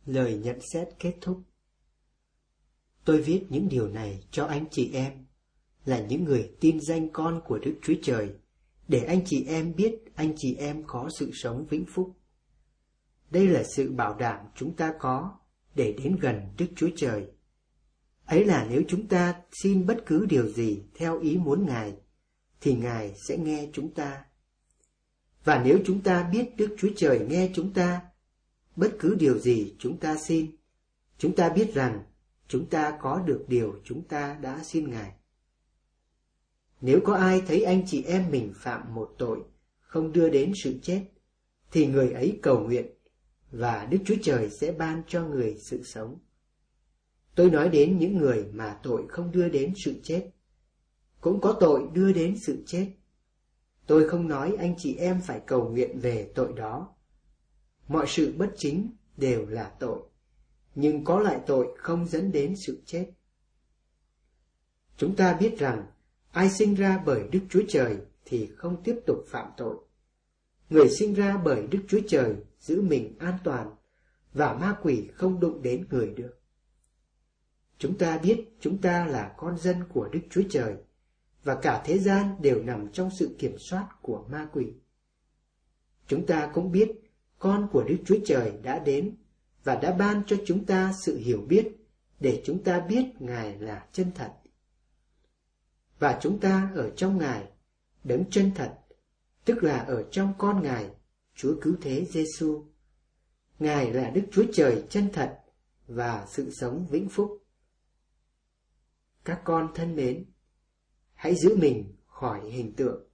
Lời nhận xét kết thúc. Tôi viết những điều này cho anh chị em, là những người tin danh con của Đức Chúa Trời, để anh chị em biết anh chị em có sự sống vĩnh phúc. Đây là sự bảo đảm chúng ta có để đến gần Đức Chúa Trời. Ấy là nếu chúng ta xin bất cứ điều gì theo ý muốn Ngài, thì Ngài sẽ nghe chúng ta. Và nếu chúng ta biết Đức Chúa Trời nghe chúng ta, bất cứ điều gì chúng ta xin, chúng ta biết rằng chúng ta có được điều chúng ta đã xin Ngài. Nếu có ai thấy anh chị em mình phạm một tội không đưa đến sự chết, thì người ấy cầu nguyện, và Đức Chúa Trời sẽ ban cho người sự sống. Tôi nói đến những người mà tội không đưa đến sự chết. Cũng có tội đưa đến sự chết. Tôi không nói anh chị em phải cầu nguyện về tội đó. Mọi sự bất chính đều là tội, nhưng có loại tội không dẫn đến sự chết. Chúng ta biết rằng ai sinh ra bởi Đức Chúa Trời thì không tiếp tục phạm tội. Người sinh ra bởi Đức Chúa Trời giữ mình an toàn, và ma quỷ không đụng đến người được. Chúng ta biết chúng ta là con dân của Đức Chúa Trời, và cả thế gian đều nằm trong sự kiểm soát của ma quỷ. Chúng ta cũng biết con của Đức Chúa Trời đã đến và đã ban cho chúng ta sự hiểu biết, để chúng ta biết Ngài là chân thật. Và chúng ta ở trong Ngài, đấng chân thật, tức là ở trong con Ngài, Chúa Cứu Thế Giêsu. Ngài là Đức Chúa Trời chân thật và sự sống vĩnh phúc. Các con thân mến, hãy giữ mình khỏi hình tượng